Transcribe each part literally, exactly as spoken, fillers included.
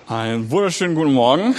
Einen wunderschönen guten Morgen.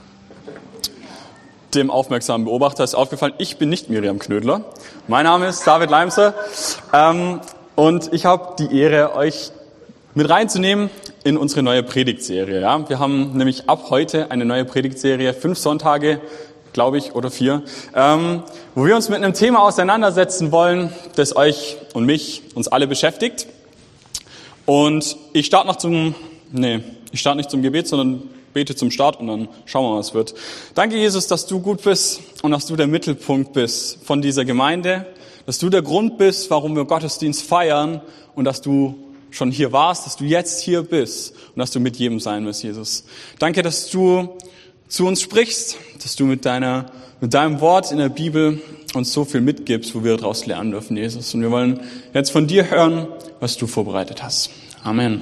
Dem aufmerksamen Beobachter ist aufgefallen, ich bin nicht Miriam Knödler. Mein Name ist David Leimser ähm, und ich habe die Ehre, euch mit reinzunehmen in unsere neue Predigtserie. Ja? Wir haben nämlich ab heute eine neue Predigtserie, fünf Sonntage, glaube ich, oder vier, ähm, wo wir uns mit einem Thema auseinandersetzen wollen, das euch und mich, uns alle beschäftigt. Und ich starte noch zum, nee, ich starte nicht zum Gebet, sondern bete zum Start und dann schauen wir mal, was wird. Danke, Jesus, dass du gut bist und dass du der Mittelpunkt bist von dieser Gemeinde, dass du der Grund bist, warum wir Gottesdienst feiern und dass du schon hier warst, dass du jetzt hier bist und dass du mit jedem sein wirst, Jesus. Danke, dass du zu uns sprichst, dass du mit deiner, mit deinem Wort in der Bibel uns so viel mitgibst, wo wir daraus lernen dürfen, Jesus. Und wir wollen jetzt von dir hören, was du vorbereitet hast. Amen.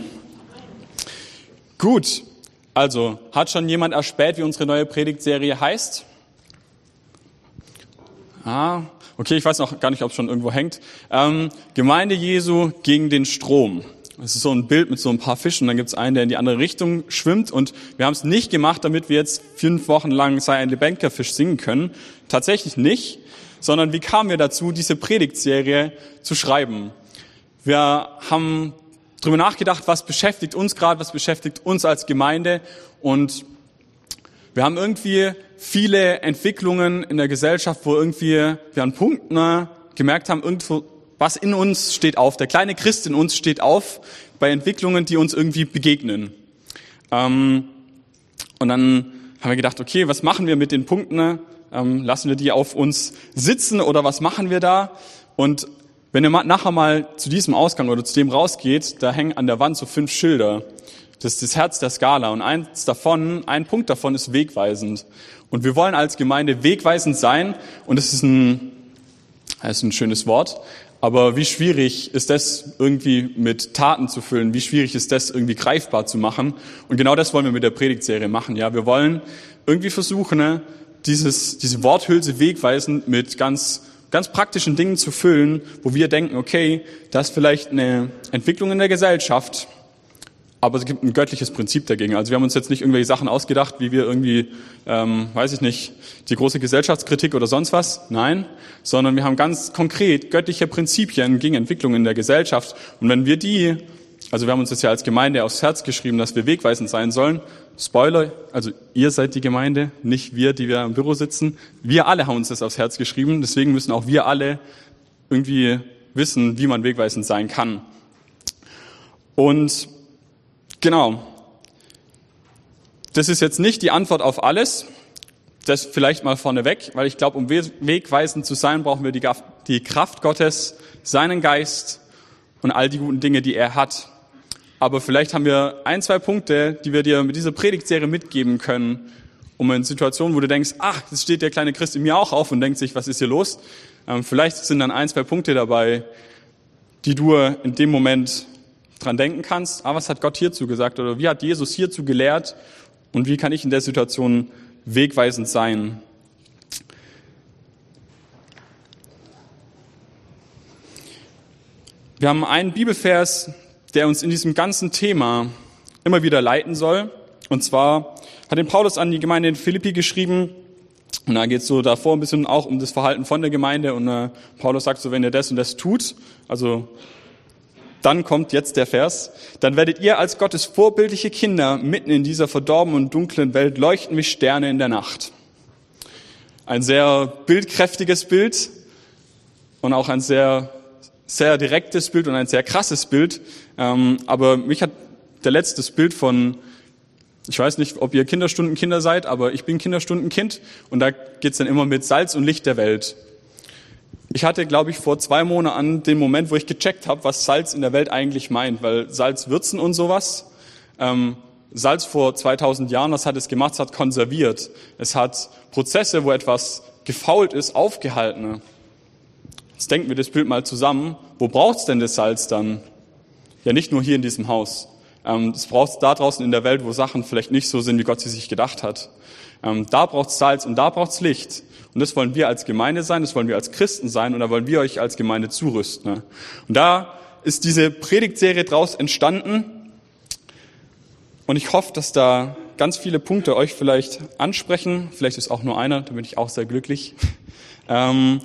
Gut, also hat schon jemand erspäht, wie unsere neue Predigtserie heißt? Ah, okay, ich weiß noch gar nicht, ob es schon irgendwo hängt. Ähm, Gemeinde Jesu gegen den Strom. Das ist so ein Bild mit so ein paar Fischen, dann gibt es einen, der in die andere Richtung schwimmt und wir haben es nicht gemacht, damit wir jetzt fünf Wochen lang Sei ein lebendiger Fisch singen können. Tatsächlich nicht, sondern wie kamen wir dazu, diese Predigtserie zu schreiben? Wir haben drüber nachgedacht, was beschäftigt uns gerade, was beschäftigt uns als Gemeinde und wir haben irgendwie viele Entwicklungen in der Gesellschaft, wo irgendwie wir an Punkten gemerkt haben, irgendwo was in uns steht auf. Der kleine Christ in uns steht auf bei Entwicklungen, die uns irgendwie begegnen. Ähm, und dann haben wir gedacht, okay, was machen wir mit den Punkten? Ähm, lassen wir die auf uns sitzen oder was machen wir da? Und wenn ihr nachher mal zu diesem Ausgang oder zu dem rausgeht, da hängen an der Wand so fünf Schilder. Das ist das Herz der Skala und eins davon, ein Punkt davon ist wegweisend. Und wir wollen als Gemeinde wegweisend sein und das ist ein, das ist ein schönes Wort. Aber wie schwierig ist das irgendwie mit Taten zu füllen? Wie schwierig ist das irgendwie greifbar zu machen? Und genau das wollen wir mit der Predigtserie machen. Ja, wir wollen irgendwie versuchen, ne, dieses, diese Worthülse wegweisend mit ganz ganz praktischen Dingen zu füllen, wo wir denken, okay, das ist vielleicht eine Entwicklung in der Gesellschaft, aber es gibt ein göttliches Prinzip dagegen. Also wir haben uns jetzt nicht irgendwelche Sachen ausgedacht, wie wir irgendwie, ähm, weiß ich nicht, die große Gesellschaftskritik oder sonst was. Nein, sondern wir haben ganz konkret göttliche Prinzipien gegen Entwicklungen in der Gesellschaft. Und wenn wir die, also wir haben uns das ja als Gemeinde aufs Herz geschrieben, dass wir wegweisend sein sollen. Spoiler, also ihr seid die Gemeinde, nicht wir, die wir im Büro sitzen. Wir alle haben uns das aufs Herz geschrieben, deswegen müssen auch wir alle irgendwie wissen, wie man wegweisend sein kann. Und genau, das ist jetzt nicht die Antwort auf alles, das vielleicht mal vorneweg, weil ich glaube, um wegweisend zu sein, brauchen wir die, die Kraft Gottes, seinen Geist und all die guten Dinge, die er hat. Aber vielleicht haben wir ein, zwei Punkte, die wir dir mit dieser Predigtserie mitgeben können, um in Situationen, wo du denkst, ach, das steht der kleine Christ in mir auch auf und denkt sich, was ist hier los? Ähm, vielleicht sind dann ein, zwei Punkte dabei, die du in dem Moment dran denken kannst. Ah, was hat Gott hierzu gesagt? Oder wie hat Jesus hierzu gelehrt? Und wie kann ich in der Situation wegweisend sein? Wir haben einen Bibelvers, der uns in diesem ganzen Thema immer wieder leiten soll. Und zwar hat den Paulus an die Gemeinde in Philippi geschrieben. Und da geht es so davor ein bisschen auch um das Verhalten von der Gemeinde. Und äh, Paulus sagt so, wenn ihr das und das tut, also dann kommt jetzt der Vers, dann werdet ihr als Gottes vorbildliche Kinder mitten in dieser verdorbenen und dunklen Welt leuchten wie Sterne in der Nacht. Ein sehr bildkräftiges Bild und auch ein sehr sehr direktes Bild und ein sehr krasses Bild, ähm, aber mich hat der letzte Bild von, ich weiß nicht, ob ihr Kinderstundenkinder seid, aber ich bin Kinderstundenkind und da geht's dann immer mit Salz und Licht der Welt. Ich hatte, glaube ich, vor zwei Monaten den Moment, wo ich gecheckt habe, was Salz in der Welt eigentlich meint, weil Salz würzen und sowas, ähm, Salz vor zweitausend Jahren, was hat es gemacht? Es hat konserviert. Es hat Prozesse, wo etwas gefault ist, aufgehalten. Jetzt denken wir das Bild mal zusammen. Wo braucht's denn das Salz dann? Ja, nicht nur hier in diesem Haus. Ähm, das braucht's da draußen in der Welt, wo Sachen vielleicht nicht so sind, wie Gott sie sich gedacht hat. Ähm, da braucht's Salz und da braucht's Licht. Und das wollen wir als Gemeinde sein, das wollen wir als Christen sein und da wollen wir euch als Gemeinde zurüsten. Und da ist diese Predigtserie draus entstanden und ich hoffe, dass da ganz viele Punkte euch vielleicht ansprechen. Vielleicht ist auch nur einer, da bin ich auch sehr glücklich. ähm,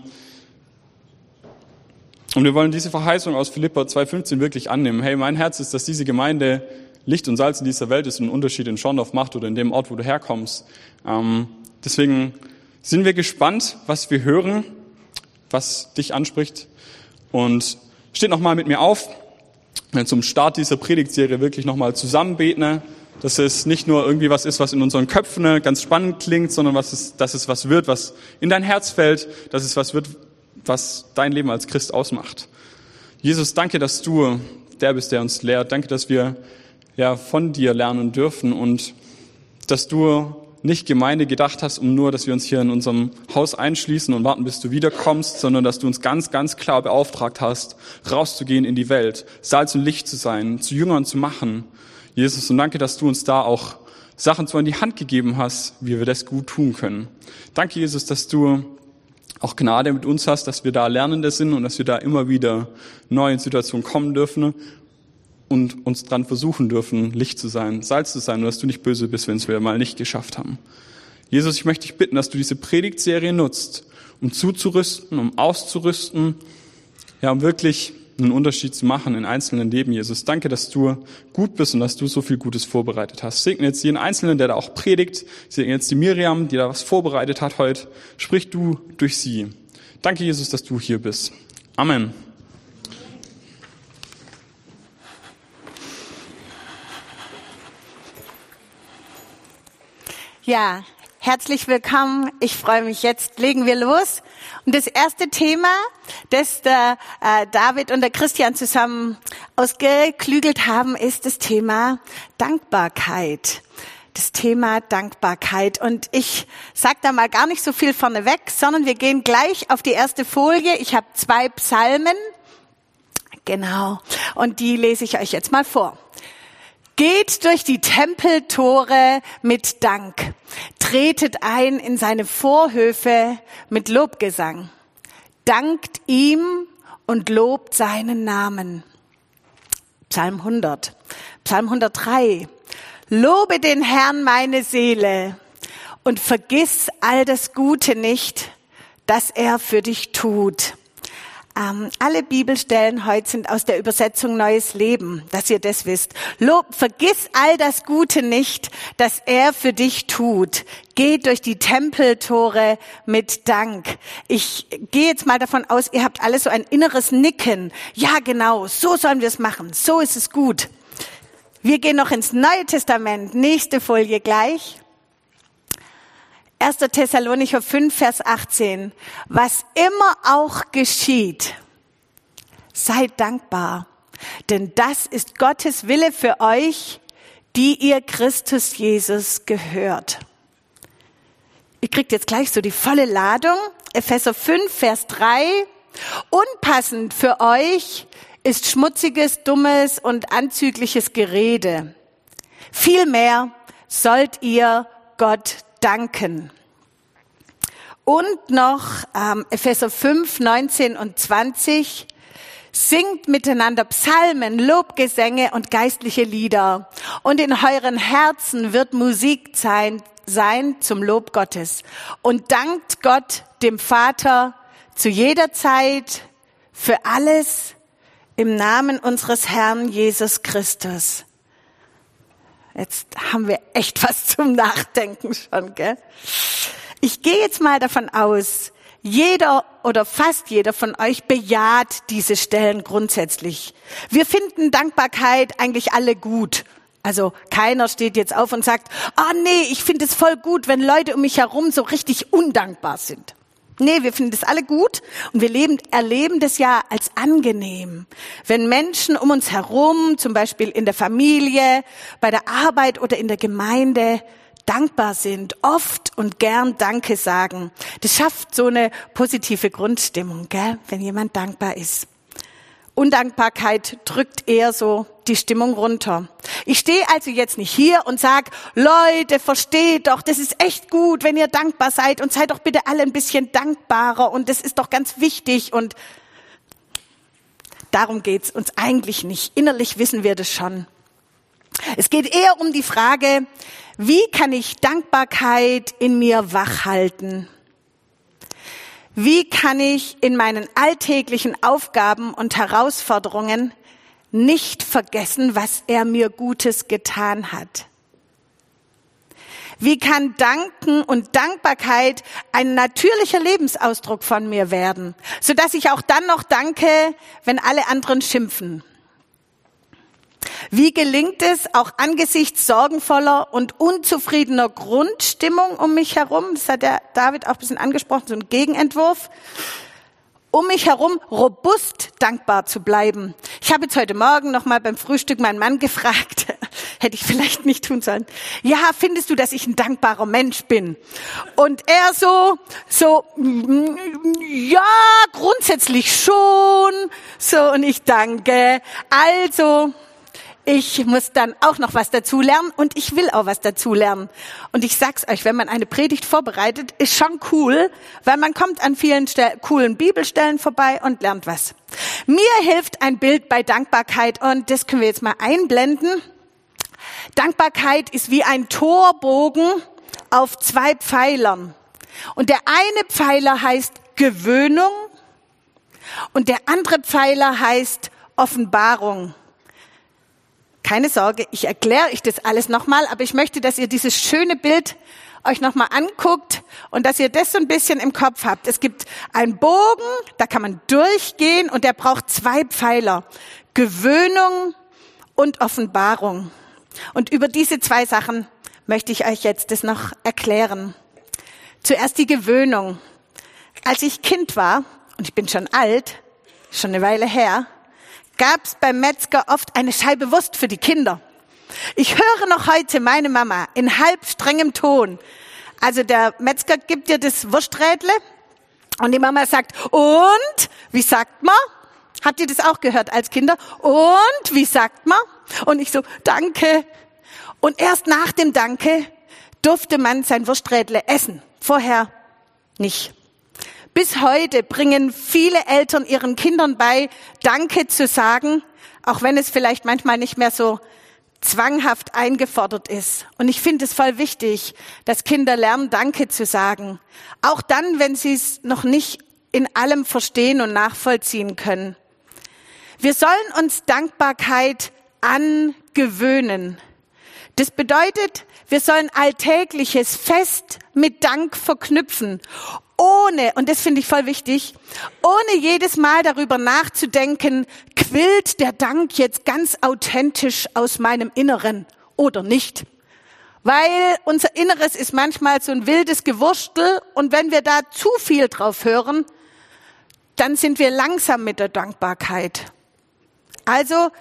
und wir wollen diese Verheißung aus Philipper zwei fünfzehn wirklich annehmen. Hey, mein Herz ist, dass diese Gemeinde Licht und Salz in dieser Welt ist und einen Unterschied in Schorndorf macht oder in dem Ort, wo du herkommst. Ähm, deswegen sind wir gespannt, was wir hören, was dich anspricht. Und steht nochmal mit mir auf, wenn zum Start dieser Predigtserie wirklich nochmal zusammen beten, dass es nicht nur irgendwie was ist, was in unseren Köpfen ganz spannend klingt, sondern was es, dass es was wird, was in dein Herz fällt, dass es was wird, was dein Leben als Christ ausmacht. Jesus, danke, dass du der bist, der uns lehrt. Danke, dass wir ja von dir lernen dürfen und dass du nicht Gemeinde gedacht hast, um nur, dass wir uns hier in unserem Haus einschließen und warten, bis du wiederkommst, sondern dass du uns ganz, ganz klar beauftragt hast, rauszugehen in die Welt, Salz und Licht zu sein, zu Jüngern zu machen. Jesus, und danke, dass du uns da auch Sachen so in die Hand gegeben hast, wie wir das gut tun können. Danke, Jesus, dass du auch Gnade mit uns hast, dass wir da Lernende sind und dass wir da immer wieder neu in Situationen kommen dürfen und uns dran versuchen dürfen, Licht zu sein, Salz zu sein und dass du nicht böse bist, wenn es wir mal nicht geschafft haben. Jesus, ich möchte dich bitten, dass du diese Predigtserie nutzt, um zuzurüsten, um auszurüsten, ja, um wirklich einen Unterschied zu machen in einzelnen Leben, Jesus. Danke, dass du gut bist und dass du so viel Gutes vorbereitet hast. Segne jetzt jeden Einzelnen, der da auch predigt. Segne jetzt die Miriam, die da was vorbereitet hat heute. Sprich du durch sie. Danke, Jesus, dass du hier bist. Amen. Ja, herzlich willkommen. Ich freue mich. Jetzt legen wir los. Und das erste Thema, das der äh, David und der Christian zusammen ausgeklügelt haben, ist das Thema Dankbarkeit. Das Thema Dankbarkeit. Und ich sage da mal gar nicht so viel vorneweg, sondern wir gehen gleich auf die erste Folie. Ich habe zwei Psalmen. Genau. Und die lese ich euch jetzt mal vor. Geht durch die Tempeltore mit Dank, tretet ein in seine Vorhöfe mit Lobgesang, dankt ihm und lobt seinen Namen. Psalm hundert, Psalm hundertdrei. Lobe den Herrn meine Seele und vergiss all das Gute nicht, das er für dich tut. Ähm, alle Bibelstellen heute sind aus der Übersetzung Neues Leben, dass ihr das wisst. Lob, vergiss all das Gute nicht, das er für dich tut. Geh durch die Tempeltore mit Dank. Ich gehe jetzt mal davon aus, ihr habt alle so ein inneres Nicken. Ja, genau, so sollen wir es machen. So ist es gut. Wir gehen noch ins Neue Testament. Nächste Folie gleich. erster Thessalonicher fünf, Vers achtzehn. Was immer auch geschieht, seid dankbar, denn das ist Gottes Wille für euch, die ihr Christus Jesus gehört. Ihr kriegt jetzt gleich so die volle Ladung. Epheser fünf, Vers drei. Unpassend für euch ist schmutziges, dummes und anzügliches Gerede. Vielmehr sollt ihr Gott danken. Und noch ähm, Epheser fünf, neunzehn und zwanzig. Singt miteinander Psalmen, Lobgesänge und geistliche Lieder. Und in euren Herzen wird Musik sein, sein zum Lob Gottes. Und dankt Gott, dem Vater, zu jeder Zeit für alles im Namen unseres Herrn Jesus Christus. Jetzt haben wir echt was zum Nachdenken schon, gell? Ich gehe jetzt mal davon aus, jeder oder fast jeder von euch bejaht diese Stellen grundsätzlich. Wir finden Dankbarkeit eigentlich alle gut. Also keiner steht jetzt auf und sagt, ah nee, ich finde es voll gut, wenn Leute um mich herum so richtig undankbar sind. Nee, wir finden das alle gut und wir leben, erleben das ja als angenehm. Wenn Menschen um uns herum, zum Beispiel in der Familie, bei der Arbeit oder in der Gemeinde, dankbar sind, oft und gern Danke sagen. Das schafft so eine positive Grundstimmung, gell, wenn jemand dankbar ist. Undankbarkeit drückt eher so die Stimmung runter. Ich stehe also jetzt nicht hier und sage, Leute, versteht doch, das ist echt gut, wenn ihr dankbar seid und seid doch bitte alle ein bisschen dankbarer und das ist doch ganz wichtig und darum geht's uns eigentlich nicht. Innerlich wissen wir das schon. Es geht eher um die Frage, wie kann ich Dankbarkeit in mir wachhalten? Wie kann ich in meinen alltäglichen Aufgaben und Herausforderungen nicht vergessen, was er mir Gutes getan hat? Wie kann Danken und Dankbarkeit ein natürlicher Lebensausdruck von mir werden, sodass ich auch dann noch danke, wenn alle anderen schimpfen? Wie gelingt es, auch angesichts sorgenvoller und unzufriedener Grundstimmung um mich herum, das hat der David auch ein bisschen angesprochen, so ein Gegenentwurf, um mich herum robust dankbar zu bleiben. Ich habe jetzt heute Morgen noch mal beim Frühstück meinen Mann gefragt, hätte ich vielleicht nicht tun sollen, ja, findest du, dass ich ein dankbarer Mensch bin? Und er so, so, ja, grundsätzlich schon, so, und ich danke, also, ich muss dann auch noch was dazu lernen und ich will auch was dazu lernen. Und ich sag's euch, wenn man eine Predigt vorbereitet, ist schon cool, weil man kommt an vielen Stel- coolen Bibelstellen vorbei und lernt was. Mir hilft ein Bild bei Dankbarkeit und das können wir jetzt mal einblenden. Dankbarkeit ist wie ein Torbogen auf zwei Pfeilern. Und der eine Pfeiler heißt Gewöhnung und der andere Pfeiler heißt Offenbarung. Keine Sorge, ich erkläre euch das alles nochmal, aber ich möchte, dass ihr dieses schöne Bild euch nochmal anguckt und dass ihr das so ein bisschen im Kopf habt. Es gibt einen Bogen, da kann man durchgehen und der braucht zwei Pfeiler. Gewöhnung und Offenbarung. Und über diese zwei Sachen möchte ich euch jetzt das noch erklären. Zuerst die Gewöhnung. Als ich Kind war, und ich bin schon alt, schon eine Weile her, gab es beim Metzger oft eine Scheibe Wurst für die Kinder. Ich höre noch heute meine Mama in halb strengem Ton. Also der Metzger gibt dir das Wursträdle und die Mama sagt, und, wie sagt man? Habt ihr das auch gehört als Kinder? Und, wie sagt man? Und ich so, danke. Und erst nach dem Danke durfte man sein Wursträdle essen. Vorher nicht. Bis heute bringen viele Eltern ihren Kindern bei, Danke zu sagen, auch wenn es vielleicht manchmal nicht mehr so zwanghaft eingefordert ist. Und ich finde es voll wichtig, dass Kinder lernen, Danke zu sagen. Auch dann, wenn sie es noch nicht in allem verstehen und nachvollziehen können. Wir sollen uns Dankbarkeit angewöhnen. Das bedeutet, wir sollen Alltägliches fest mit Dank verknüpfen. Ohne, und das finde ich voll wichtig, ohne jedes Mal darüber nachzudenken, quillt der Dank jetzt ganz authentisch aus meinem Inneren oder nicht. Weil unser Inneres ist manchmal so ein wildes Gewurstel und wenn wir da zu viel drauf hören, dann sind wir langsam mit der Dankbarkeit. Also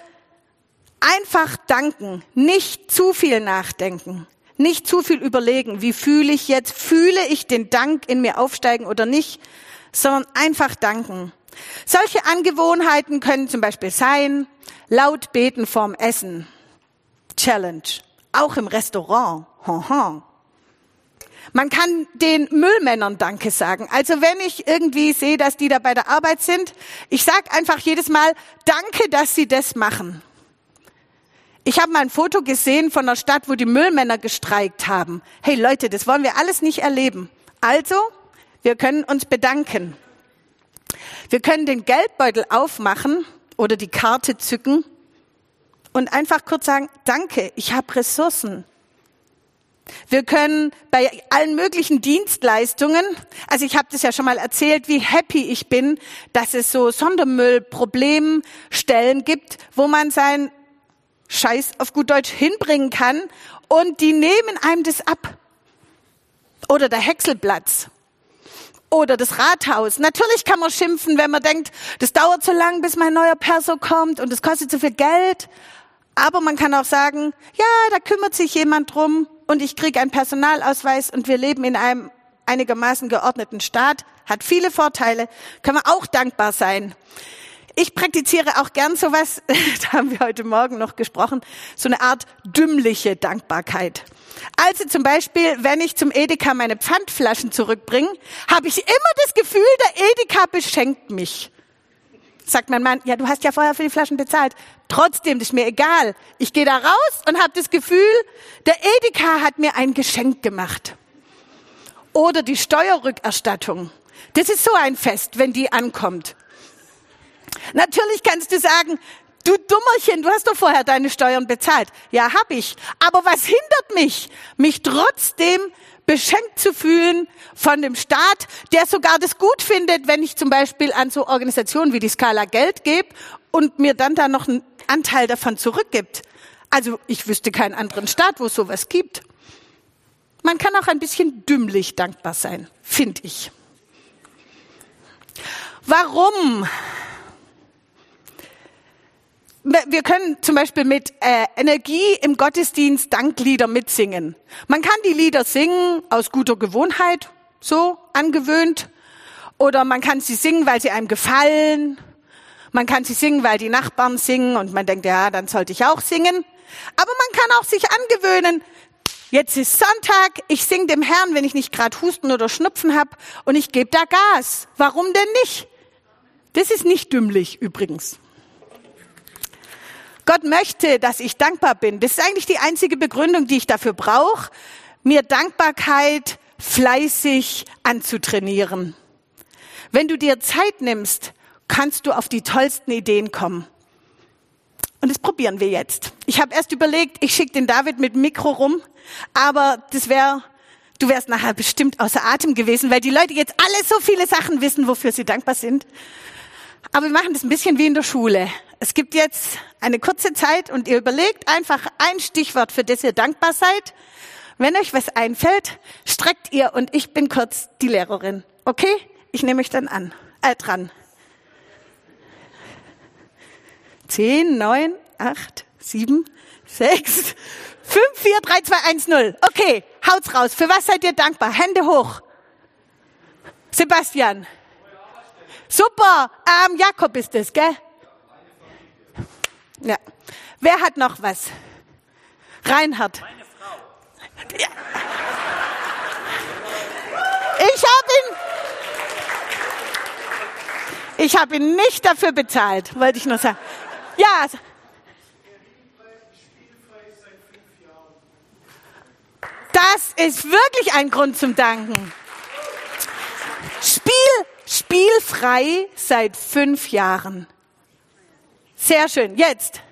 einfach danken, nicht zu viel nachdenken. Nicht zu viel überlegen, wie fühle ich jetzt, fühle ich den Dank in mir aufsteigen oder nicht, sondern einfach danken. Solche Angewohnheiten können zum Beispiel sein, laut beten vorm Essen, Challenge, auch im Restaurant, man kann den Müllmännern Danke sagen. Also wenn ich irgendwie sehe, dass die da bei der Arbeit sind, ich sage einfach jedes Mal, danke, dass sie das machen. Ich habe mal ein Foto gesehen von einer Stadt, wo die Müllmänner gestreikt haben. Hey Leute, das wollen wir alles nicht erleben. Also, wir können uns bedanken. Wir können den Geldbeutel aufmachen oder die Karte zücken und einfach kurz sagen, danke, ich habe Ressourcen. Wir können bei allen möglichen Dienstleistungen, also ich habe das ja schon mal erzählt, wie happy ich bin, dass es so Sondermüll-Problemstellen gibt, wo man sein Scheiß auf gut Deutsch hinbringen kann und die nehmen einem das ab. Oder der Häckselplatz. Oder das Rathaus. Natürlich kann man schimpfen, wenn man denkt, das dauert so lang, bis mein neuer Perso kommt und es kostet so viel Geld. Aber man kann auch sagen, ja, da kümmert sich jemand drum und ich kriege einen Personalausweis und wir leben in einem einigermaßen geordneten Staat. Hat viele Vorteile, kann man auch dankbar sein. Ich praktiziere auch gern sowas, da haben wir heute Morgen noch gesprochen, so eine Art dümmliche Dankbarkeit. Also zum Beispiel, wenn ich zum Edeka meine Pfandflaschen zurückbringe, habe ich immer das Gefühl, der Edeka beschenkt mich. Sagt mein Mann, ja, du hast ja vorher für die Flaschen bezahlt. Trotzdem, das ist mir egal. Ich gehe da raus und habe das Gefühl, der Edeka hat mir ein Geschenk gemacht. Oder die Steuerrückerstattung. Das ist so ein Fest, wenn die ankommt. Natürlich kannst du sagen, du Dummerchen, du hast doch vorher deine Steuern bezahlt. Ja, hab ich. Aber was hindert mich, mich trotzdem beschenkt zu fühlen von dem Staat, der sogar das gut findet, wenn ich zum Beispiel an so Organisationen wie die Scala Geld gebe und mir dann da noch einen Anteil davon zurückgibt. Also ich wüsste keinen anderen Staat, wo es sowas gibt. Man kann auch ein bisschen dümmlich dankbar sein, finde ich. Warum? Wir können zum Beispiel mit äh, Energie im Gottesdienst Danklieder mitsingen. Man kann die Lieder singen aus guter Gewohnheit, so angewöhnt. Oder man kann sie singen, weil sie einem gefallen. Man kann sie singen, weil die Nachbarn singen und man denkt, ja, dann sollte ich auch singen. Aber man kann auch sich angewöhnen, jetzt ist Sonntag, ich singe dem Herrn, wenn ich nicht gerade Husten oder Schnupfen habe und ich gebe da Gas. Warum denn nicht? Das ist nicht dümmlich übrigens. Gott möchte, dass ich dankbar bin. Das ist eigentlich die einzige Begründung, die ich dafür brauche, mir Dankbarkeit fleißig anzutrainieren. Wenn du dir Zeit nimmst, kannst du auf die tollsten Ideen kommen. Und das probieren wir jetzt. Ich habe erst überlegt, ich schicke den David mit dem Mikro rum, aber das wäre, du wärst nachher bestimmt außer Atem gewesen, weil die Leute jetzt alle so viele Sachen wissen, wofür sie dankbar sind. Aber wir machen das ein bisschen wie in der Schule. Es gibt jetzt eine kurze Zeit und ihr überlegt einfach ein Stichwort, für das ihr dankbar seid. Wenn euch was einfällt, streckt ihr und ich bin kurz die Lehrerin. Okay? Ich nehme euch dann an, äh, dran. Zehn, neun, acht, sieben, sechs, fünf, vier, drei, zwei, eins, null. Okay, haut's raus. Für was seid ihr dankbar? Hände hoch. Sebastian. Super. Ähm, Jakob ist es, gell? Ja. Wer hat noch was? Reinhard. Meine Frau. Ja. Ich habe ihn, ich habe ihn nicht dafür bezahlt, wollte ich nur sagen. Ja. Das ist wirklich ein Grund zum Danken. Spiel, spielfrei seit fünf Jahren. Sehr schön. Jetzt.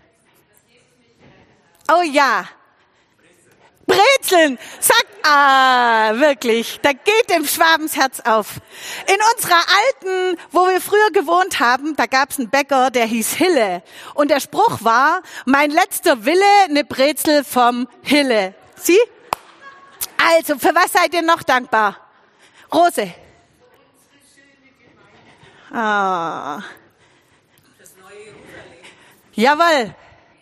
Oh ja. Brezeln. Sagt, ah, wirklich. Da geht dem Schwabens Herz auf. In unserer alten, wo wir früher gewohnt haben, da gab es einen Bäcker, der hieß Hille. Und der Spruch war, mein letzter Wille, eine Brezel vom Hille. Sie? Also, für was seid ihr noch dankbar? Rose. Ah. Jawohl.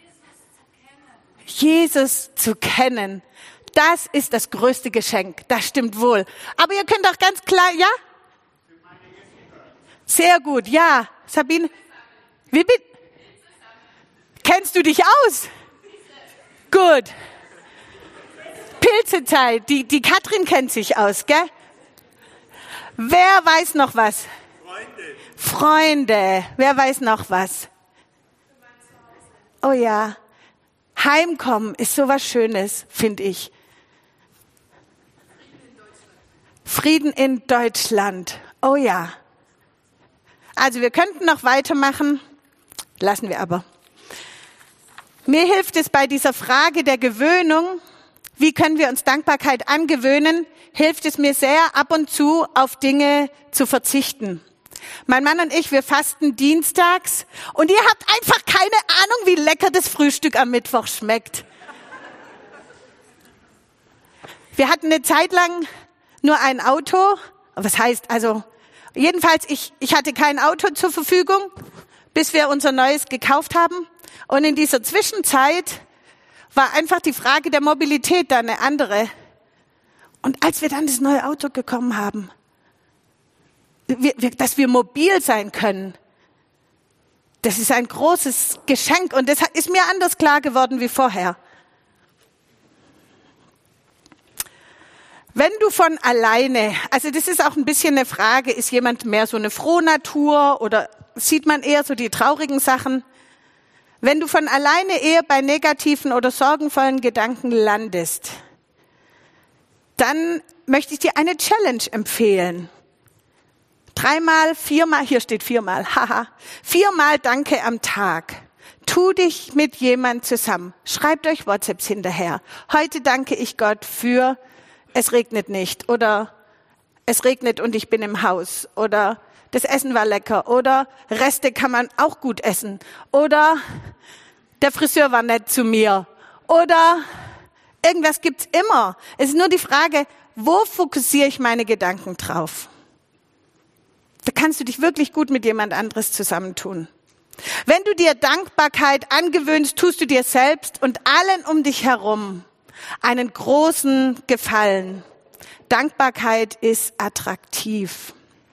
Jesus zu kennen. Das ist das größte Geschenk. Das stimmt wohl. Aber ihr könnt auch ganz klar, ja? Sehr gut, ja. Sabine, wie bitte? Kennst du dich aus? Gut. Pilzezeit. Die, die Katrin kennt sich aus, gell? Wer weiß noch was? Freunde. Freunde. Wer weiß noch was? Oh ja. Heimkommen ist so was Schönes, finde ich. Frieden in Deutschland. Oh ja. Also wir könnten noch weitermachen, lassen wir aber. Mir hilft es bei dieser Frage der Gewöhnung, wie können wir uns Dankbarkeit angewöhnen, hilft es mir sehr, ab und zu auf Dinge zu verzichten. Mein Mann und ich, wir fasten dienstags und ihr habt einfach keine Ahnung, wie lecker das Frühstück am Mittwoch schmeckt. Wir hatten eine Zeit lang nur ein Auto. Was heißt also, jedenfalls, ich, ich hatte kein Auto zur Verfügung, bis wir unser neues gekauft haben. Und in dieser Zwischenzeit war einfach die Frage der Mobilität da eine andere. Und als wir dann das neue Auto bekommen haben, wir, wir, dass wir mobil sein können, das ist ein großes Geschenk und das ist mir anders klar geworden wie vorher. Wenn du von alleine, also das ist auch ein bisschen eine Frage, ist jemand mehr so eine Frohnatur oder sieht man eher so die traurigen Sachen. Wenn du von alleine eher bei negativen oder sorgenvollen Gedanken landest, dann möchte ich dir eine Challenge empfehlen. Dreimal, viermal, hier steht viermal, haha, viermal Danke am Tag. Tu dich mit jemand zusammen. Schreibt euch WhatsApps hinterher. Heute danke ich Gott für, es regnet nicht oder es regnet und ich bin im Haus oder das Essen war lecker oder Reste kann man auch gut essen oder der Friseur war nett zu mir oder irgendwas gibt's immer. Es ist nur die Frage, wo fokussiere ich meine Gedanken drauf? Da kannst du dich wirklich gut mit jemand anderes zusammentun. Wenn du dir Dankbarkeit angewöhnst, tust du dir selbst und allen um dich herum einen großen Gefallen. Dankbarkeit ist attraktiv.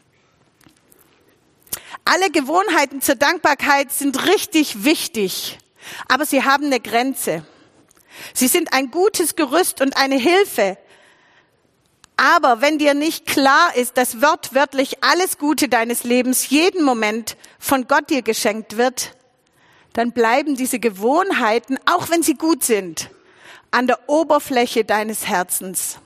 Alle Gewohnheiten zur Dankbarkeit sind richtig wichtig, aber sie haben eine Grenze. Sie sind ein gutes Gerüst und eine Hilfe. Aber wenn dir nicht klar ist, dass wortwörtlich alles Gute deines Lebens jeden Moment von Gott dir geschenkt wird, dann bleiben diese Gewohnheiten, auch wenn sie gut sind, an der Oberfläche deines Herzens.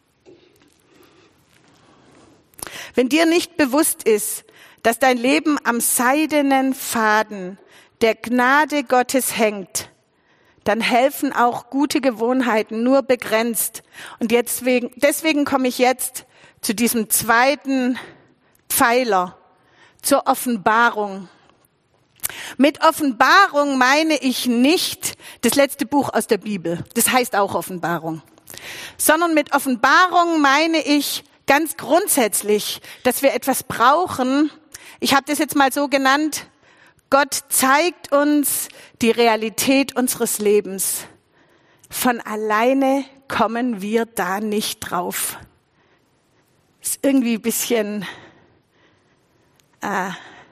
Wenn dir nicht bewusst ist, dass dein Leben am seidenen Faden der Gnade Gottes hängt, dann helfen auch gute Gewohnheiten nur begrenzt. Und deswegen, deswegen komme ich jetzt zu diesem zweiten Pfeiler, zur Offenbarung. Mit Offenbarung meine ich nicht das letzte Buch aus der Bibel, das heißt auch Offenbarung, sondern mit Offenbarung meine ich ganz grundsätzlich, dass wir etwas brauchen. Ich habe das jetzt mal so genannt, Gott zeigt uns die Realität unseres Lebens. Von alleine kommen wir da nicht drauf. Ist irgendwie ein bisschen, äh,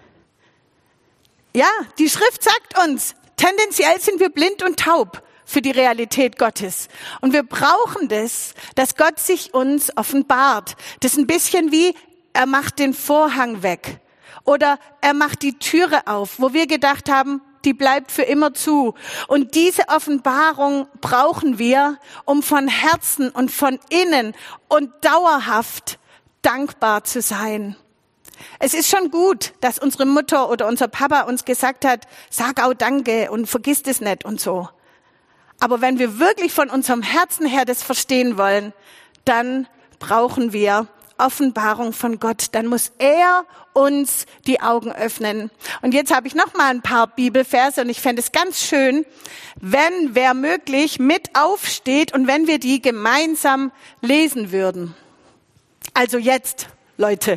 ja, die Schrift sagt uns, tendenziell sind wir blind und taub für die Realität Gottes. Und wir brauchen das, dass Gott sich uns offenbart. Das ist ein bisschen wie, er macht den Vorhang weg. Oder er macht die Türe auf, wo wir gedacht haben, die bleibt für immer zu. Und diese Offenbarung brauchen wir, um von Herzen und von innen und dauerhaft dankbar zu sein. Es ist schon gut, dass unsere Mutter oder unser Papa uns gesagt hat, sag auch Danke und vergiss das nicht und so. Aber wenn wir wirklich von unserem Herzen her das verstehen wollen, dann brauchen wir Offenbarung von Gott. Dann muss er uns die Augen öffnen. Und jetzt habe ich noch mal ein paar Bibelverse und ich fände es ganz schön, wenn wer möglich mit aufsteht und wenn wir die gemeinsam lesen würden. Also jetzt, Leute.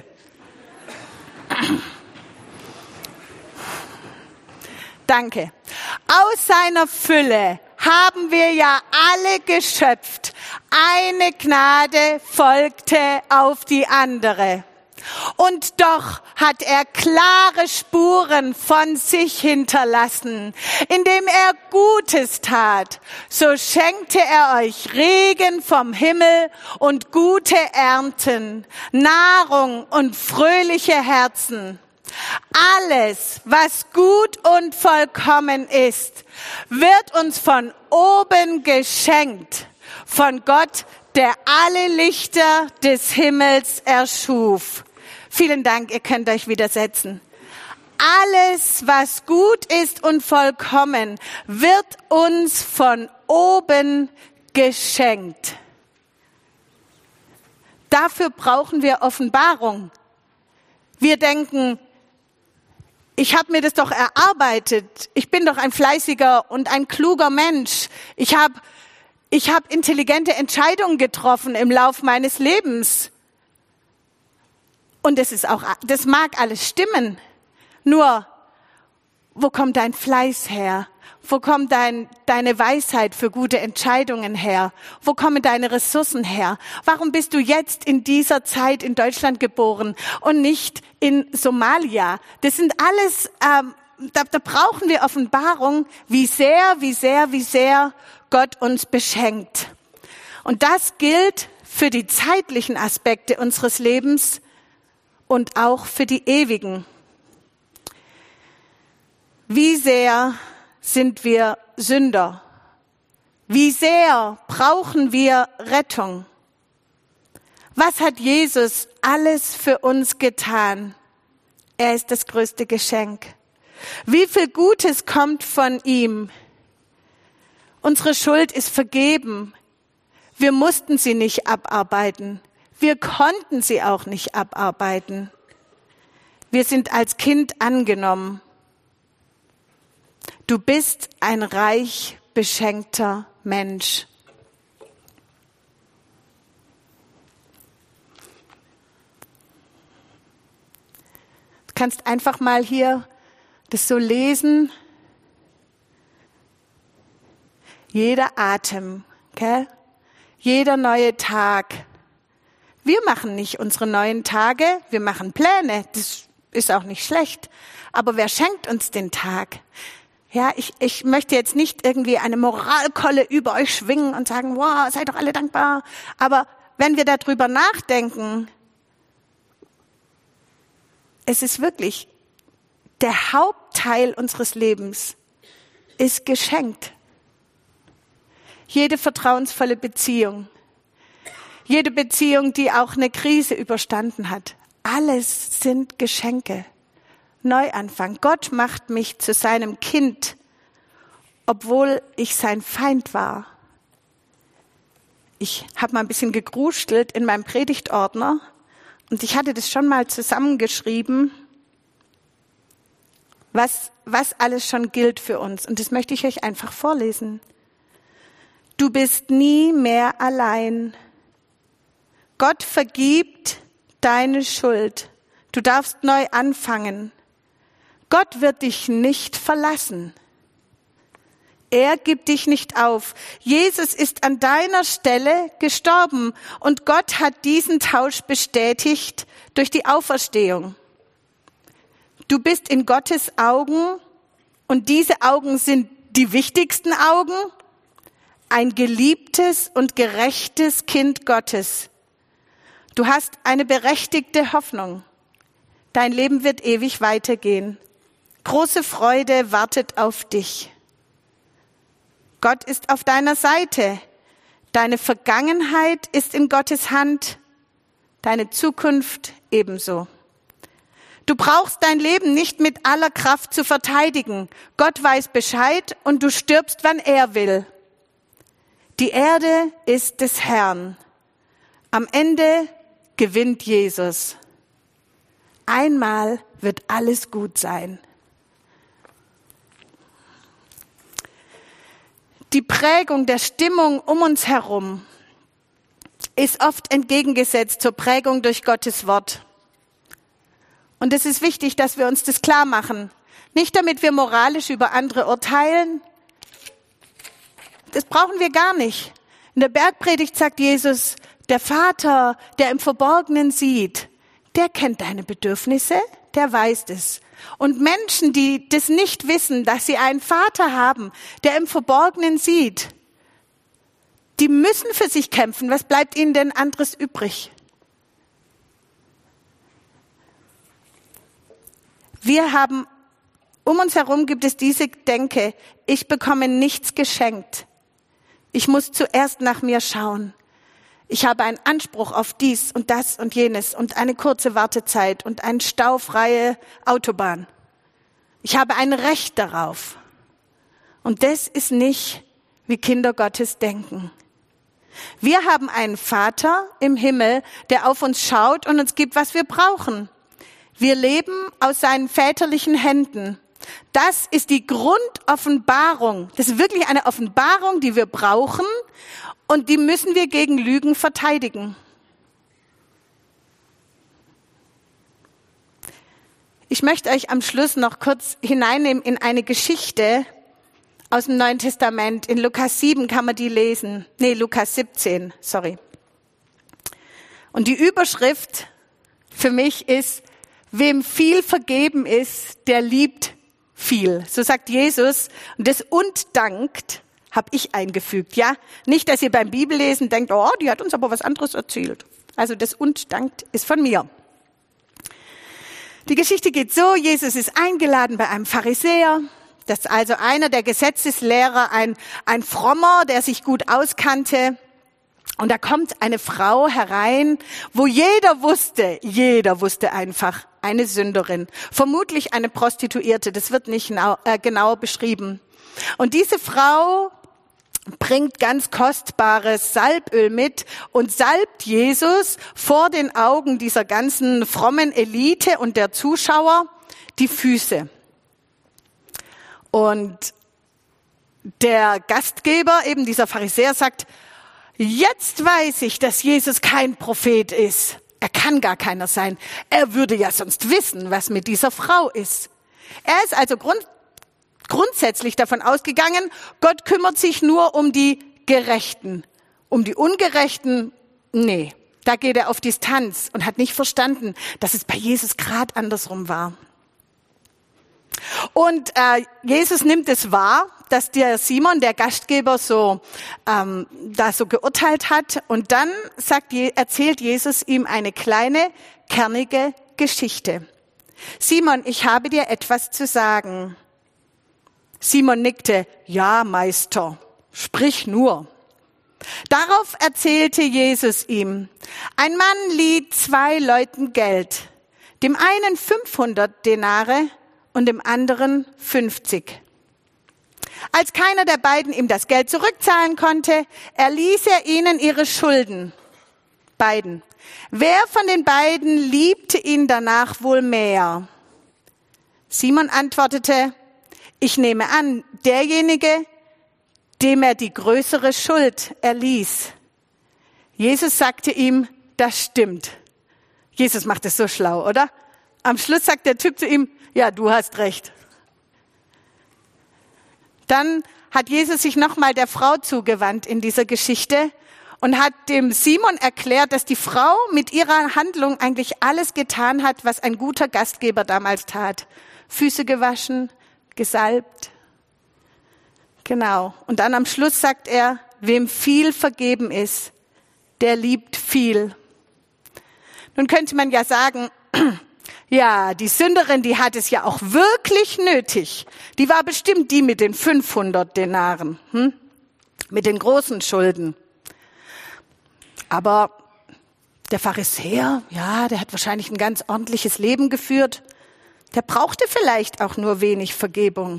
Danke. Aus seiner Fülle haben wir ja alle geschöpft. Eine Gnade folgte auf die andere. Und doch hat er klare Spuren von sich hinterlassen. Indem er Gutes tat, so schenkte er euch Regen vom Himmel und gute Ernten, Nahrung und fröhliche Herzen. Alles, was gut und vollkommen ist, wird uns von oben geschenkt, von Gott, der alle Lichter des Himmels erschuf. Vielen Dank, ihr könnt euch wieder setzen. Alles, was gut ist und vollkommen, wird uns von oben geschenkt. Dafür brauchen wir Offenbarung. Wir denken, ich habe mir das doch erarbeitet. Ich bin doch ein fleißiger und ein kluger Mensch. Ich habe ich hab intelligente Entscheidungen getroffen im Lauf meines Lebens. Und das ist auch, das mag alles stimmen. Nur, wo kommt dein Fleiß her? Wo kommt dein, deine Weisheit für gute Entscheidungen her? Wo kommen deine Ressourcen her? Warum bist du jetzt in dieser Zeit in Deutschland geboren und nicht in Somalia? Das sind alles, ähm, da, da brauchen wir Offenbarung, wie sehr, wie sehr, wie sehr Gott uns beschenkt. Und das gilt für die zeitlichen Aspekte unseres Lebens und auch für die ewigen. Wie sehr sind wir Sünder? Wie sehr brauchen wir Rettung? Was hat Jesus alles für uns getan? Er ist das größte Geschenk. Wie viel Gutes kommt von ihm? Unsere Schuld ist vergeben. Wir mussten sie nicht abarbeiten. Wir konnten sie auch nicht abarbeiten. Wir sind als Kind angenommen. Du bist ein reich beschenkter Mensch. Du kannst einfach mal hier das so lesen. Jeder Atem, okay? Jeder neue Tag. Wir machen nicht unsere neuen Tage, wir machen Pläne. Das ist auch nicht schlecht. Aber wer schenkt uns den Tag? Ja, ich, ich möchte jetzt nicht irgendwie eine Moralkeule über euch schwingen und sagen, wow, seid doch alle dankbar. Aber wenn wir darüber nachdenken, es ist wirklich, der Hauptteil unseres Lebens ist geschenkt. Jede vertrauensvolle Beziehung, jede Beziehung, die auch eine Krise überstanden hat, alles sind Geschenke. Neuanfang. Gott macht mich zu seinem Kind, obwohl ich sein Feind war. Ich habe mal ein bisschen gegruschelt in meinem Predigtordner und ich hatte das schon mal zusammengeschrieben, was, was alles schon gilt für uns. Und das möchte ich euch einfach vorlesen. Du bist nie mehr allein. Gott vergibt deine Schuld. Du darfst neu anfangen. Gott wird dich nicht verlassen. Er gibt dich nicht auf. Jesus ist an deiner Stelle gestorben und Gott hat diesen Tausch bestätigt durch die Auferstehung. Du bist in Gottes Augen und diese Augen sind die wichtigsten Augen. Ein geliebtes und gerechtes Kind Gottes. Du hast eine berechtigte Hoffnung. Dein Leben wird ewig weitergehen. Große Freude wartet auf dich. Gott ist auf deiner Seite. Deine Vergangenheit ist in Gottes Hand. Deine Zukunft ebenso. Du brauchst dein Leben nicht mit aller Kraft zu verteidigen. Gott weiß Bescheid und du stirbst, wann er will. Die Erde ist des Herrn. Am Ende gewinnt Jesus. Einmal wird alles gut sein. Die Prägung der Stimmung um uns herum ist oft entgegengesetzt zur Prägung durch Gottes Wort. Und es ist wichtig, dass wir uns das klar machen. Nicht damit wir moralisch über andere urteilen. Das brauchen wir gar nicht. In der Bergpredigt sagt Jesus, der Vater, der im Verborgenen sieht, der kennt deine Bedürfnisse, der weiß es. Und Menschen, die das nicht wissen, dass sie einen Vater haben, der im Verborgenen sieht, die müssen für sich kämpfen. Was bleibt ihnen denn anderes übrig? Wir haben, um uns herum gibt es diese Denke, ich bekomme nichts geschenkt. Ich muss zuerst nach mir schauen. Ich habe einen Anspruch auf dies und das und jenes und eine kurze Wartezeit und eine staufreie Autobahn. Ich habe ein Recht darauf. Und das ist nicht, wie Kinder Gottes denken. Wir haben einen Vater im Himmel, der auf uns schaut und uns gibt, was wir brauchen. Wir leben aus seinen väterlichen Händen. Das ist die Grundoffenbarung. Das ist wirklich eine Offenbarung, die wir brauchen und die müssen wir gegen Lügen verteidigen. Ich möchte euch am Schluss noch kurz hineinnehmen in eine Geschichte aus dem Neuen Testament. In Lukas sieben kann man die lesen. Nee, Lukas siebzehn, sorry. Und die Überschrift für mich ist, wem viel vergeben ist, der liebt viel. So sagt Jesus. Und das und dankt habe ich eingefügt. Ja, nicht, dass ihr beim Bibellesen denkt, oh, die hat uns aber was anderes erzählt. Also das und dankt ist von mir. Die Geschichte geht so, Jesus ist eingeladen bei einem Pharisäer. Das ist also einer der Gesetzeslehrer, ein, ein Frommer, der sich gut auskannte. Und da kommt eine Frau herein, wo jeder wusste, jeder wusste einfach, eine Sünderin. Vermutlich eine Prostituierte, das wird nicht genau, äh, genau beschrieben. Und diese Frau bringt ganz kostbares Salböl mit und salbt Jesus vor den Augen dieser ganzen frommen Elite und der Zuschauer die Füße. Und der Gastgeber, eben dieser Pharisäer, sagt, jetzt weiß ich, dass Jesus kein Prophet ist. Er kann gar keiner sein. Er würde ja sonst wissen, was mit dieser Frau ist. Er ist also grund grundsätzlich davon ausgegangen, Gott kümmert sich nur um die Gerechten. Um die Ungerechten, nee, da geht er auf Distanz und hat nicht verstanden, dass es bei Jesus gerade andersrum war. Und äh, Jesus nimmt es wahr, dass der Simon, der Gastgeber, so ähm, da so geurteilt hat. Und dann sagt, erzählt Jesus ihm eine kleine, kernige Geschichte. Simon, ich habe dir etwas zu sagen. Simon nickte, ja, Meister, sprich nur. Darauf erzählte Jesus ihm, ein Mann lieh zwei Leuten Geld, dem einen fünfhundert Denare und dem anderen fünfzig. Als keiner der beiden ihm das Geld zurückzahlen konnte, erließ er ihnen ihre Schulden. Beiden. Wer von den beiden liebte ihn danach wohl mehr? Simon antwortete, ich nehme an, derjenige, dem er die größere Schuld erließ. Jesus sagte ihm, das stimmt. Jesus macht es so schlau, oder? Am Schluss sagt der Typ zu ihm, ja, du hast recht. Dann hat Jesus sich nochmal der Frau zugewandt in dieser Geschichte und hat dem Simon erklärt, dass die Frau mit ihrer Handlung eigentlich alles getan hat, was ein guter Gastgeber damals tat. Füße gewaschen, gesalbt. Genau. Und dann am Schluss sagt er, wem viel vergeben ist, der liebt viel. Nun könnte man ja sagen, ja, die Sünderin, die hat es ja auch wirklich nötig. Die war bestimmt die mit den fünfhundert Denaren, hm? Mit den großen Schulden. Aber der Pharisäer, ja, der hat wahrscheinlich ein ganz ordentliches Leben geführt. Der brauchte vielleicht auch nur wenig Vergebung.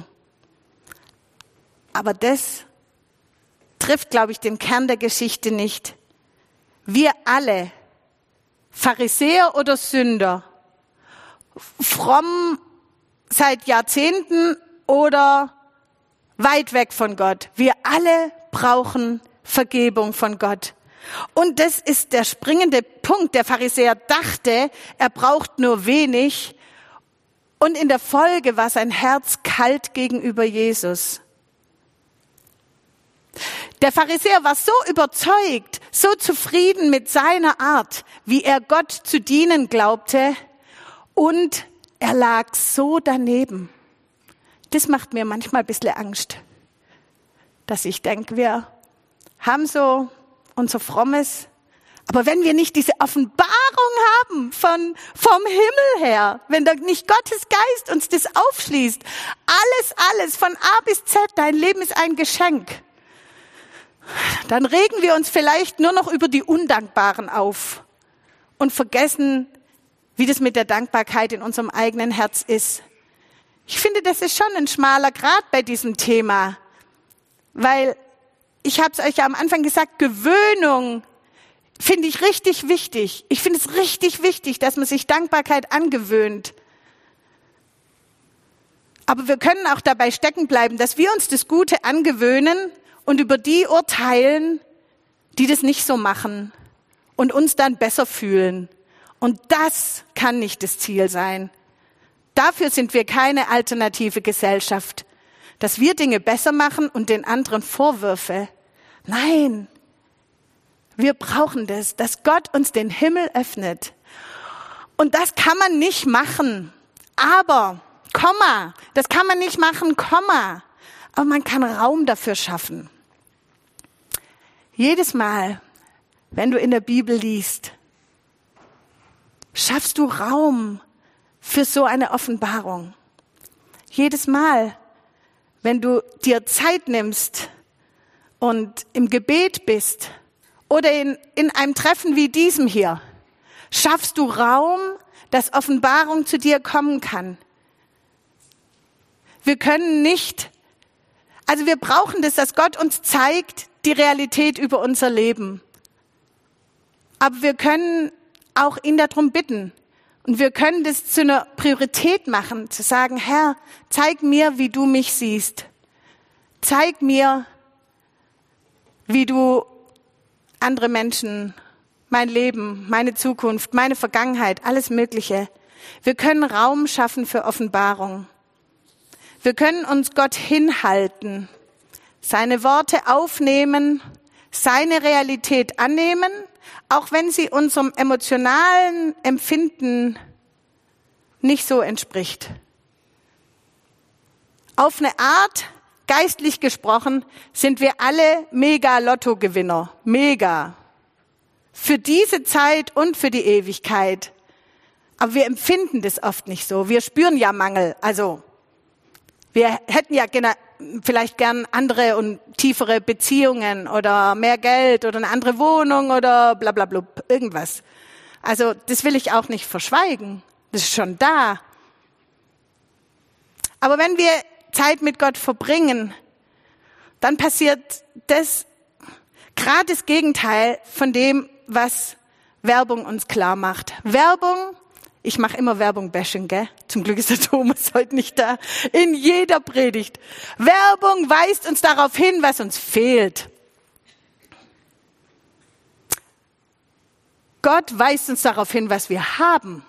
Aber das trifft, glaube ich, den Kern der Geschichte nicht. Wir alle, Pharisäer oder Sünder, fromm seit Jahrzehnten oder weit weg von Gott, wir alle brauchen Vergebung von Gott. Und das ist der springende Punkt. Der Pharisäer dachte, er braucht nur wenig. Und in der Folge war sein Herz kalt gegenüber Jesus. Der Pharisäer war so überzeugt, so zufrieden mit seiner Art, wie er Gott zu dienen glaubte, und er lag so daneben. Das macht mir manchmal ein bisschen Angst, dass ich denke, wir haben so unser Frommes, aber wenn wir nicht diese Offenbarung haben von, vom Himmel her, wenn da nicht Gottes Geist uns das aufschließt, alles, alles von A bis Z, dein Leben ist ein Geschenk, dann regen wir uns vielleicht nur noch über die Undankbaren auf und vergessen, wie das mit der Dankbarkeit in unserem eigenen Herz ist. Ich finde, das ist schon ein schmaler Grat bei diesem Thema, weil ich habe es euch ja am Anfang gesagt, Gewöhnung finde ich richtig wichtig. Ich finde es richtig wichtig, dass man sich Dankbarkeit angewöhnt. Aber wir können auch dabei stecken bleiben, dass wir uns das Gute angewöhnen und über die urteilen, die das nicht so machen und uns dann besser fühlen. Und das kann nicht das Ziel sein. Dafür sind wir keine alternative Gesellschaft, dass wir Dinge besser machen und den anderen Vorwürfe. Nein, wir brauchen das, dass Gott uns den Himmel öffnet. Und das kann man nicht machen. Aber, Komma, das kann man nicht machen, Komma. Aber man kann Raum dafür schaffen. Jedes Mal, wenn du in der Bibel liest, schaffst du Raum für so eine Offenbarung. Jedes Mal, wenn du dir Zeit nimmst und im Gebet bist oder in, in einem Treffen wie diesem hier, schaffst du Raum, dass Offenbarung zu dir kommen kann. Wir können nicht, also wir brauchen das, dass Gott uns zeigt, die Realität über unser Leben. Aber wir können auch ihn darum bitten. Und wir können das zu einer Priorität machen, zu sagen, Herr, zeig mir, wie du mich siehst. Zeig mir, wie du andere Menschen, mein Leben, meine Zukunft, meine Vergangenheit, alles Mögliche. Wir können Raum schaffen für Offenbarung. Wir können uns Gott hinhalten, seine Worte aufnehmen, seine Realität annehmen, auch wenn sie unserem emotionalen Empfinden nicht so entspricht. Auf eine Art, geistlich gesprochen, sind wir alle Mega-Lotto-Gewinner. Mega. Für diese Zeit und für die Ewigkeit. Aber wir empfinden das oft nicht so. Wir spüren ja Mangel. Also, wir hätten ja gena- vielleicht gern andere und tiefere Beziehungen oder mehr Geld oder eine andere Wohnung oder bla bla bla, irgendwas. Also das will ich auch nicht verschweigen. Das ist schon da. Aber wenn wir Zeit mit Gott verbringen, dann passiert das gerade das Gegenteil von dem, was Werbung uns klar macht. Werbung, ich mache immer Werbung-Bashing, gell? Zum Glück ist der Thomas heute nicht da. In jeder Predigt. Werbung weist uns darauf hin, was uns fehlt. Gott weist uns darauf hin, was wir haben.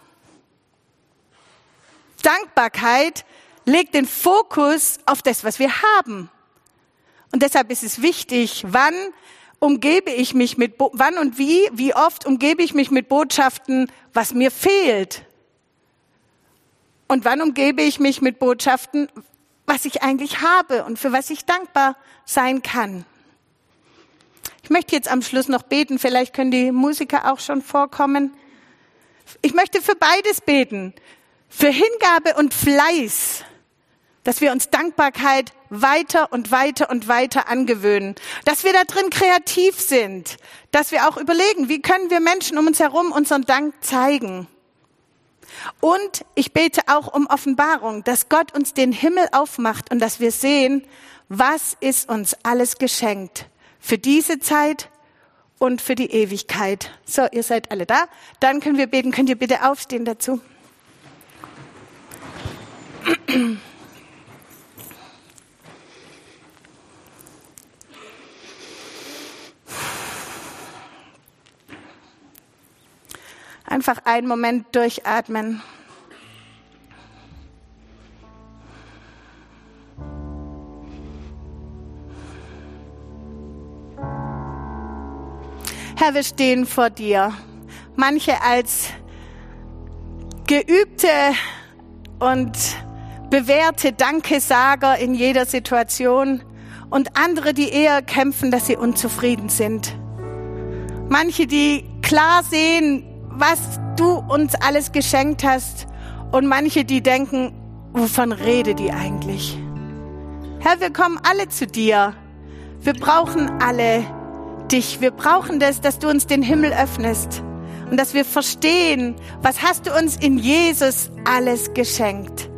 Dankbarkeit legt den Fokus auf das, was wir haben. Und deshalb ist es wichtig, wann umgebe ich mich mit, wann und wie, wie oft umgebe ich mich mit Botschaften, was mir fehlt. Und wann umgebe ich mich mit Botschaften, was ich eigentlich habe und für was ich dankbar sein kann. Ich möchte jetzt am Schluss noch beten, vielleicht können die Musiker auch schon vorkommen. Ich möchte für beides beten, für Hingabe und Fleiß, dass wir uns Dankbarkeit weiter und weiter und weiter angewöhnen, dass wir da drin kreativ sind, dass wir auch überlegen, wie können wir Menschen um uns herum unseren Dank zeigen. Und ich bete auch um Offenbarung, dass Gott uns den Himmel aufmacht und dass wir sehen, was ist uns alles geschenkt für diese Zeit und für die Ewigkeit. So, ihr seid alle da. Dann können wir beten. Könnt ihr bitte aufstehen dazu? Einfach einen Moment durchatmen. Herr, wir stehen vor dir. Manche als geübte und bewährte Dankesager in jeder Situation und andere, die eher kämpfen, dass sie unzufrieden sind. Manche, die klar sehen, was du uns alles geschenkt hast, und manche, die denken, wovon rede die eigentlich? Herr, wir kommen alle zu dir. Wir brauchen alle dich. Wir brauchen das, dass du uns den Himmel öffnest und dass wir verstehen, was hast du uns in Jesus alles geschenkt.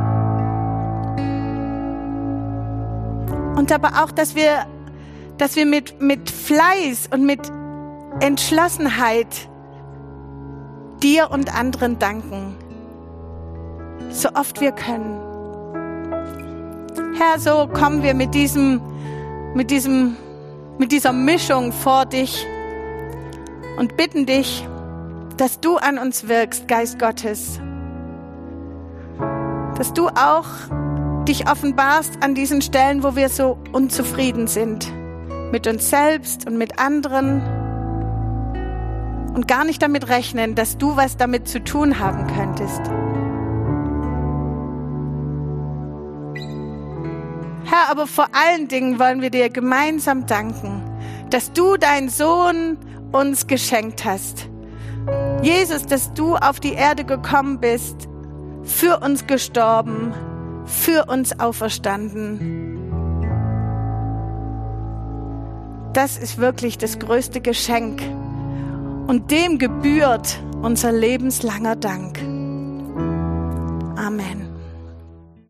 Und aber auch, dass wir, dass wir mit, mit Fleiß und mit Entschlossenheit dir und anderen danken, so oft wir können. Herr, so kommen wir mit diesem, mit diesem, mit dieser Mischung vor dich und bitten dich, dass du an uns wirkst, Geist Gottes, dass du auch dich offenbarst an diesen Stellen, wo wir so unzufrieden sind, mit uns selbst und mit anderen, und gar nicht damit rechnen, dass du was damit zu tun haben könntest. Herr, aber vor allen Dingen wollen wir dir gemeinsam danken, dass du deinen Sohn uns geschenkt hast. Jesus, dass du auf die Erde gekommen bist, für uns gestorben, für uns auferstanden. Das ist wirklich das größte Geschenk. Und dem gebührt unser lebenslanger Dank. Amen.